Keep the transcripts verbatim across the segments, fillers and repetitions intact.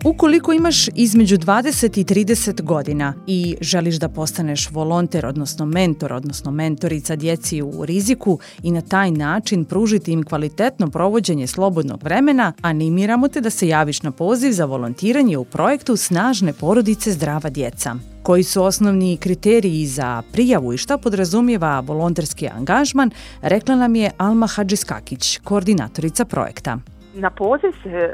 Ukoliko imaš između dvadeset i trideset godina i želiš da postaneš volonter, odnosno mentor, odnosno mentorica djeci u riziku i na taj način pružiti im kvalitetno provođenje slobodnog vremena, animiramo te da se javiš na poziv za volontiranje u projektu Snažne porodice zdrava djeca. Koji su osnovni kriteriji za prijavu i šta podrazumijeva volonterski angažman, rekla nam je Alma Hadžiskakić, koordinatorica projekta. Na poziv se e,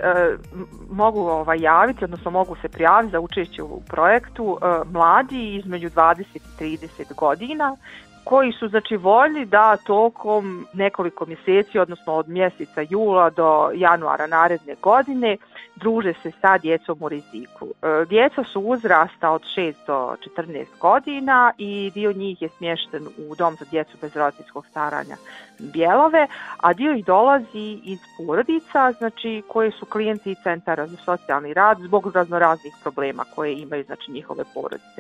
mogu ovaj, javiti, odnosno mogu se prijaviti za učešće u projektu e, mladi između dvadeset i trideset godina koji su znači voljni da tokom nekoliko mjeseci, odnosno od mjeseca jula do januara naredne godine, druže se sa djecom u riziku. E, djeca su uzrasta od šest do četrnaest godina i dio njih je smješten u dom za djecu bez roditeljskog staranja Bjelove, a dio ih dolazi iz porodica, znači koje su klijenti centara za socijalni rad zbog raznoraznih problema koje imaju znači njihove porodice.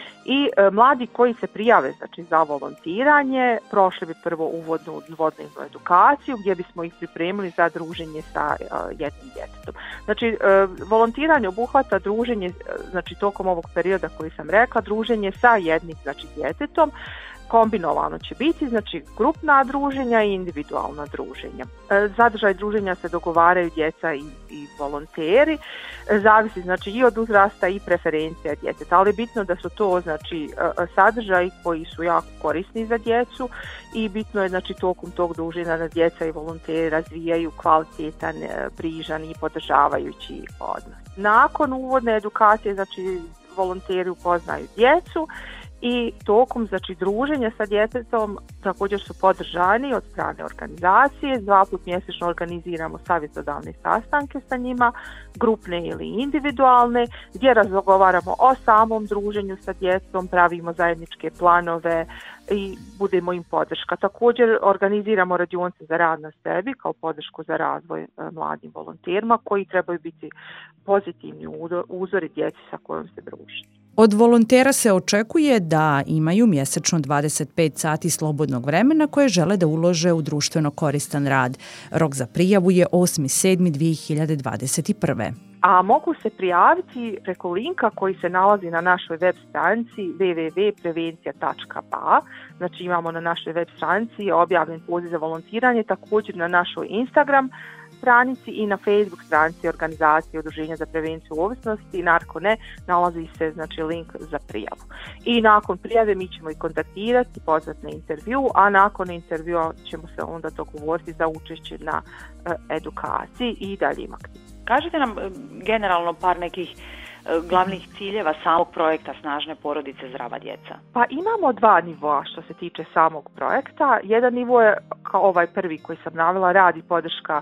I e, mladi koji se prijave znači za volontiranje prošli bi prvo uvodnu dvodnevnu edukaciju gdje bismo ih pripremili za druženje sa e, jednim djetetom. Znači e, volontiranje obuhvata druženje znači tokom ovog perioda koji sam rekla, druženje sa jednim znači djetetom. Kombinovano će biti, znači grupna druženja i individualna druženja. Sadržaj druženja se dogovaraju djeca i, i volonteri, zavisi znači i od uzrasta i preferencija djeteta, ali bitno da su to znači sadržaji koji su jako korisni za djecu i bitno je znači tokom tog druženja da djeca i volonteri razvijaju kvalitetan, brižan i podržavajući odnos. Nakon uvodne edukacije znači volonteri upoznaju djecu i tokom znači druženja sa djetetom također su podržani od strane organizacije. Dva put mjesečno organiziramo savjetodavne sastanke sa njima, grupne ili individualne, gdje razgovaramo o samom druženju sa djecom, pravimo zajedničke planove i budemo im podrška. Također organiziramo radionice za rad na sebi kao podršku za razvoj e, mladim volonterima koji trebaju biti pozitivni uzori djeci sa kojom se druži. Od volontera se očekuje da imaju mjesečno dvadeset pet sati slobodnog vremena koje žele da ulože u društveno koristan rad. Rok za prijavu je osmi sedmi dvije hiljade dvadeset prve. A mogu se prijaviti preko linka koji se nalazi na našoj web stranici w w w tačka prevencija tačka b a. Znači imamo na našoj web stranici objavljen poziv za volontiranje, također na našoj Instagram stranici i na Facebook stranici organizacije Udruženja za prevenciju ovisnosti Narko.ne nalazi se znači link za prijavu. I nakon prijave mi ćemo ih kontaktirati, pozvati na intervju, a nakon intervjua ćemo se onda dogovoriti za učešće na uh, edukaciji i daljim aktivnostima. Kažite nam generalno par nekih glavnih ciljeva samog projekta Snažne porodice zdrava djeca. Pa imamo dva nivoa što se tiče samog projekta. Jedan nivo je kao ovaj prvi koji sam navela, rad i podrška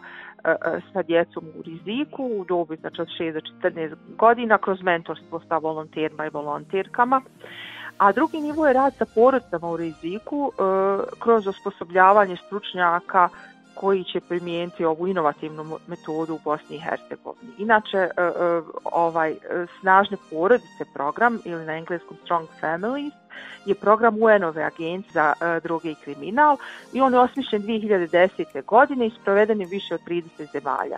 sa djecom u riziku u dobi znači od šest do četrnaest godina kroz mentorstvo sa volonterima i volonterkama. A drugi nivo je rad sa porodicama u riziku kroz osposobljavanje stručnjaka koji će primijeniti ovu inovativnu metodu u Bosni i Hercegovini. Inače, ovaj Snažne porodice program ili na engleskom Strong Families je program U N-ove agencije za droge i kriminal i on je osmišljen dvije hiljade desete. godine i sproveden je više od trideset zemalja.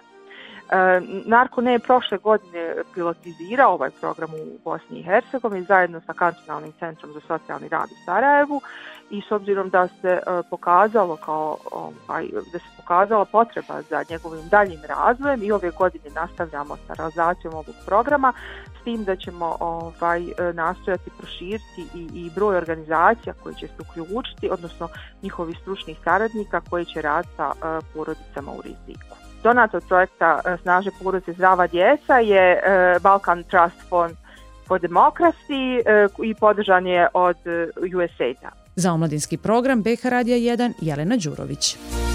E, Narko.ne je prošle godine pilotizirao ovaj program u Bosni i Hercegovini zajedno sa Kantonalnim centrom za socijalni rad u Sarajevu i s obzirom da se e, pokazalo kao ovaj, da se pokazala potreba za njegovim daljim razvojem i ove godine nastavljamo sa realizacijom ovog programa s tim da ćemo ovaj, nastojati proširiti i, i broj organizacija koji će se uključiti, odnosno njihovih stručnih saradnika koji će raditi sa e, porodicama u riziku. Donator projekta Snažne porodice zdrava djeca je Balkan Trust Fund for Democracy i podržan je od U S A I D-a. Za omladinski program B H Radija jedan Jelena Đurović.